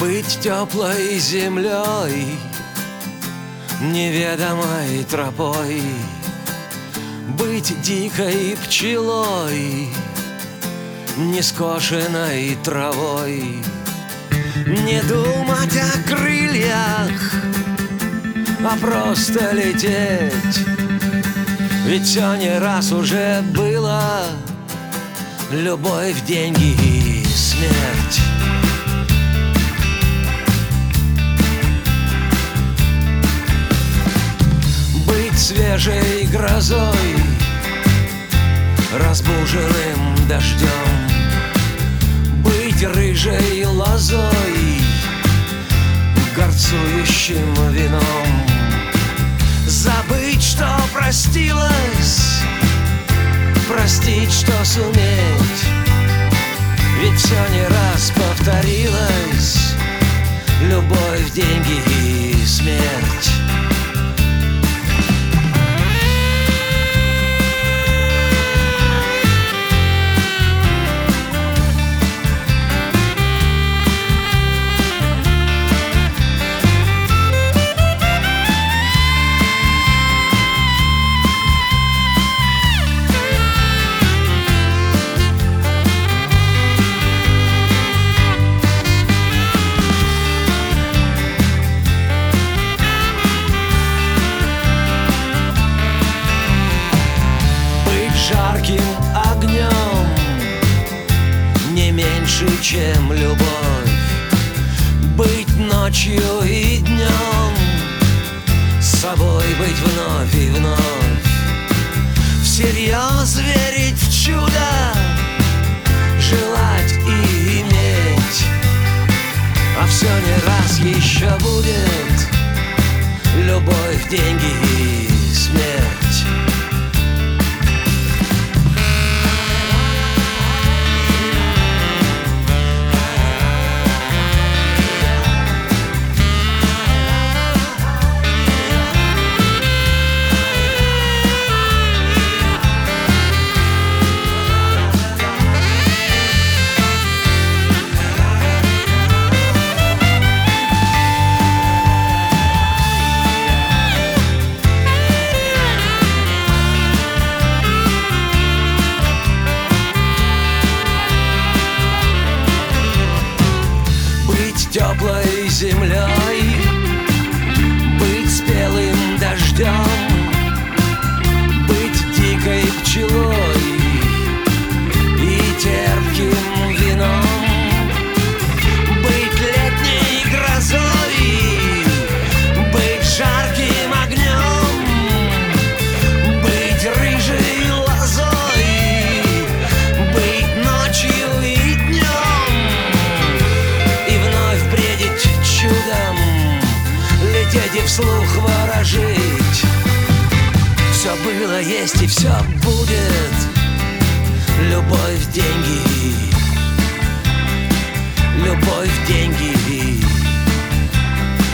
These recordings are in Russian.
Быть теплой землей, неведомой тропой, быть дикой пчелой, нескошенной травой. Не думать о крыльях, а просто лететь. Ведь все не раз уже было. Любовь, деньги и смерть. Быть свежей грозой, разбуженным дождем, быть рыжей лозой, горцующим вином. Забыть, что простилось, простить, что суметь. Ведь все не раз повторилось. Любовь, деньги и смерть. Жарким огнем, не меньше, чем любовь. Быть ночью и днем, с собой быть вновь и вновь. Всерьез верить в чудо, желать и иметь. А все не раз еще будет. Любовь, деньги и смерть. Теплой землей, быть спелым дождем, быть дикой пчелой и терпким вином, быть летней грозой, быть жарким огнем, быть рыжей лозой, быть ночью и днем. Чудом лететь и вслух ворожить. Все было, есть и все будет. Любовь, деньги, любовь, деньги,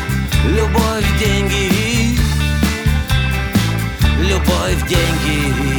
любовь, деньги, любовь, деньги.